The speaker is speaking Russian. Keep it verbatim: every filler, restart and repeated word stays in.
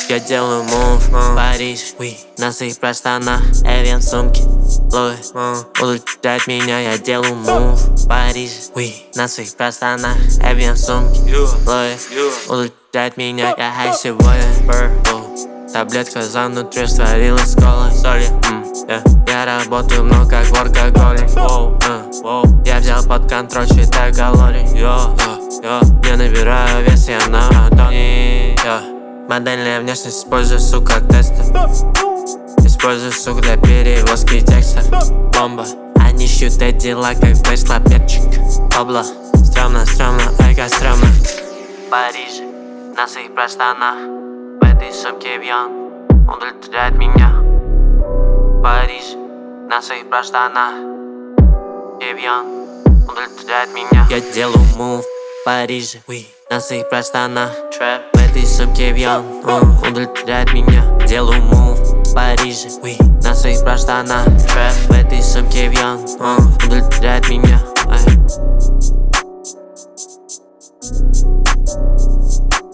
Я делаю мув, Париж, на своих проштанах, Эвиан сумки, Луи, удовлетворяет меня, я делаю мув, Париж, на своих проштанах, Эвиан сумки, Луи, удовлетворяет меня, я хай сегодня, таблетка за внутри растворилась с колой, соли, mm, yeah. Я работаю много как в алкоголе, wow, uh, я взял под контроль, считаю калорий, yo, yo, yo. Не набираю вес, я на атоне, yeah. Модельная внешность использую, сука, как тестер. Использую, сука, для перевозки текста. Бомба, они щут эти дела, как пришла перчик. Обла, стрёмно, стрёмно, ай, как стрёмно. Париж, на своих проштанах, в этой сумке Эвиан удовлетворяет меня. Париж, на своих проштанах, Эвиан удовлетворяет меня. Я делаю мув в Париже, на своих проштанах, трэп. В этой сумке Эвиан удовлетворяет меня. Делаю мув в Париже, на своих проштанах, трэп. В этой сумке Эвиан удовлетворяет меня.